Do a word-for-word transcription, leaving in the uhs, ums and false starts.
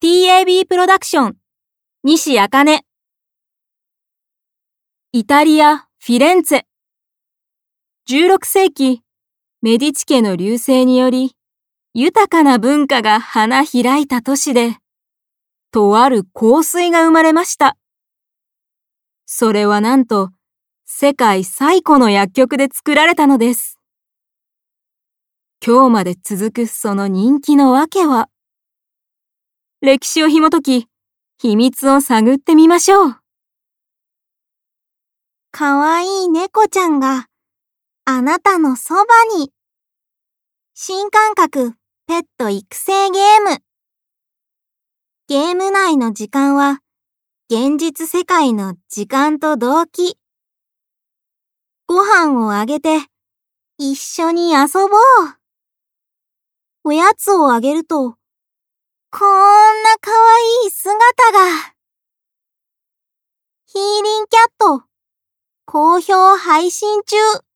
ティーエービー プロダクション、西茜。イタリア・フィレンツェ。じゅうろくせいき、メディチ家の隆盛により、豊かな文化が花開いた都市で、とある香水が生まれました。それはなんと、世界最古の薬局で作られたのです。今日まで続くその人気のわけは、歴史を紐解き、秘密を探ってみましょう。 かわいい猫ちゃんがあなたのそばに。新感覚ペット育成ゲーム。ゲーム内の時間は現実世界の時間と同期。ご飯をあげて一緒に遊ぼう。おやつをあげるとこんなかわいい姿が。ヒーリンキャット好評配信中。